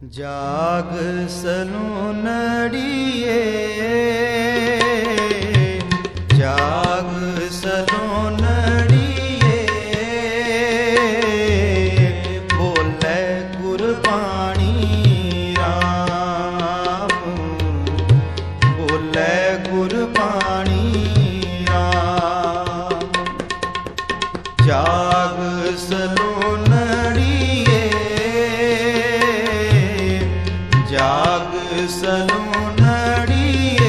जाग सलूनड़िए जाग सलूनड़िए बोले गुरबाणी राम बोले गुरबाणी राम जाग सलूनड़िए जाग सलूनड़िए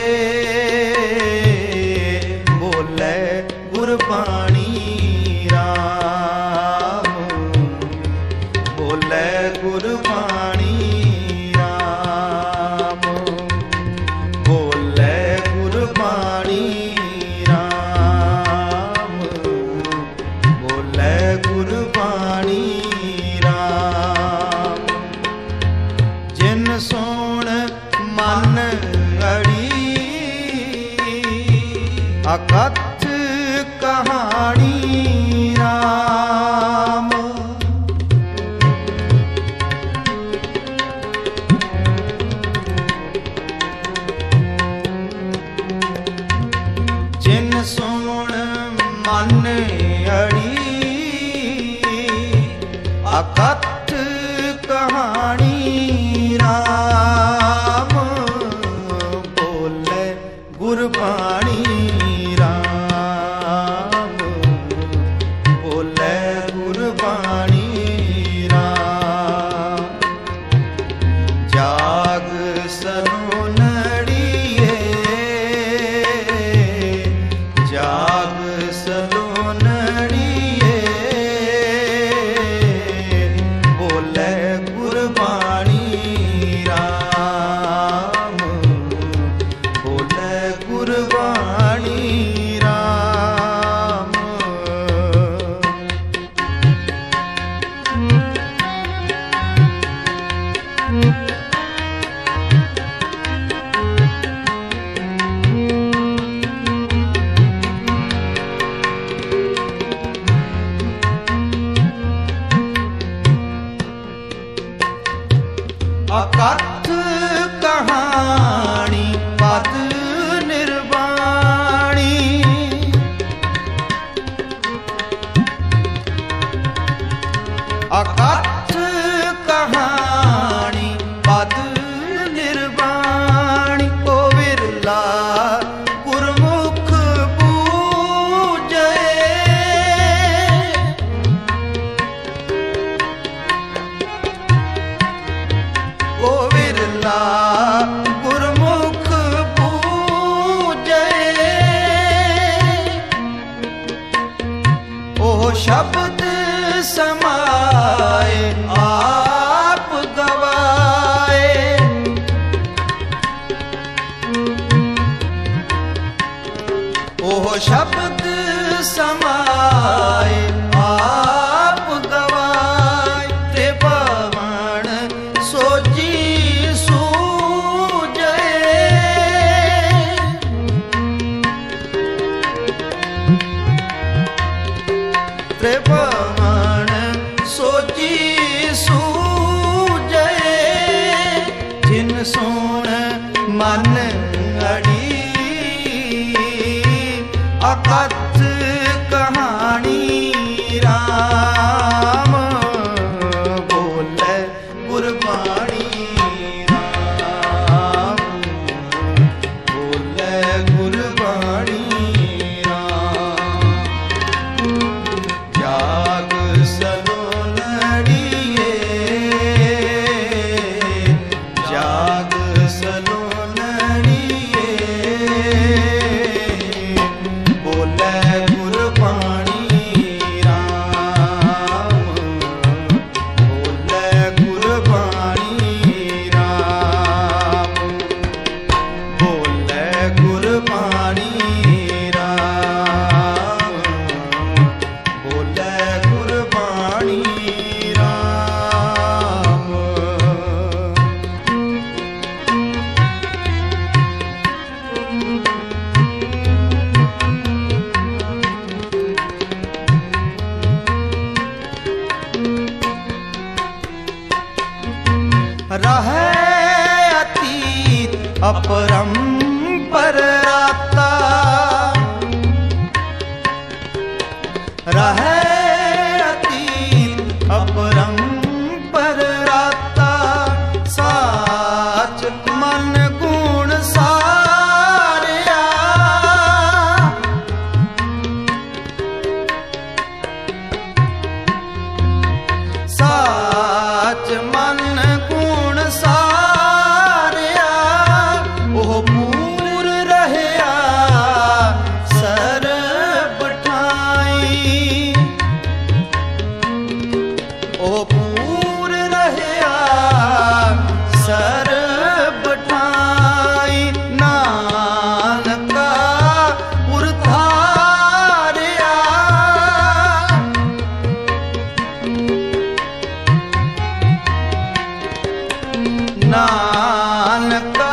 बोले गुरबाणी राम बोले गुरबाणी राम बोले गुरबाणी राम बोले गुरबाणी राम जिन सोण मन अड़ी अकथ कहानी राम जिन सोण मन अड़ी अकथ कहानी राम बोले गुरबाणी राम बोले गुरबाणी राम जाग सलूनड़िए जाग सलूनड़िए बोले गुरबाणी राम बोले गुरबाणी राम अकथ कहानी पद निर्वाणी अकथ कहानी पद निर्वाणी ओ विरला गुरमुख पूजे ओ विरला गुरमुख पूजे ओ शब्द समाए आप गवाए ओ शब्द समाए आप गवाए त्रिभुवन सोची सूझे त्रिभुवन सोची सूझे जिन सोण मन अड़ी अकथ कहानी राम बोले गुरबाणी राम बोले गुरबाणी राम जाग सलूनड़िए जाग सलूनड़िए बोले रहै अतीत अपरंपर राता, रहै अतीत अपरंपर राता, साच मन गुण सारिया, साच मन गुण सारिया, ओह पूर रहया सरब ठाई, ओह पूर रहया सरब ठाई, नानका उरधारिया, नानका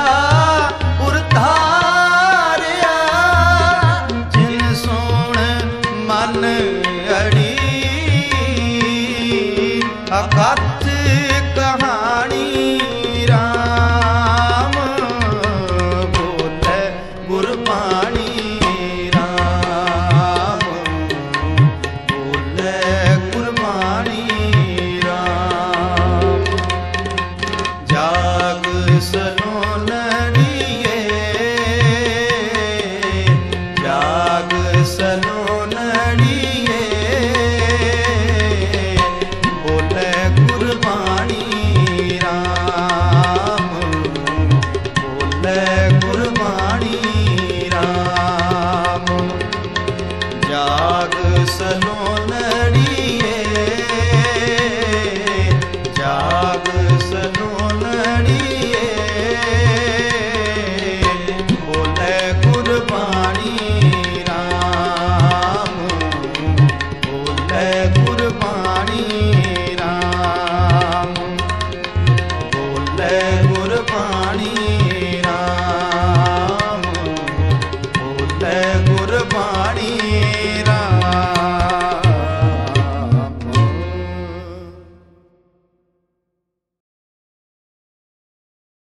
उरधारिया, जिन सोण मन अड़ी अगत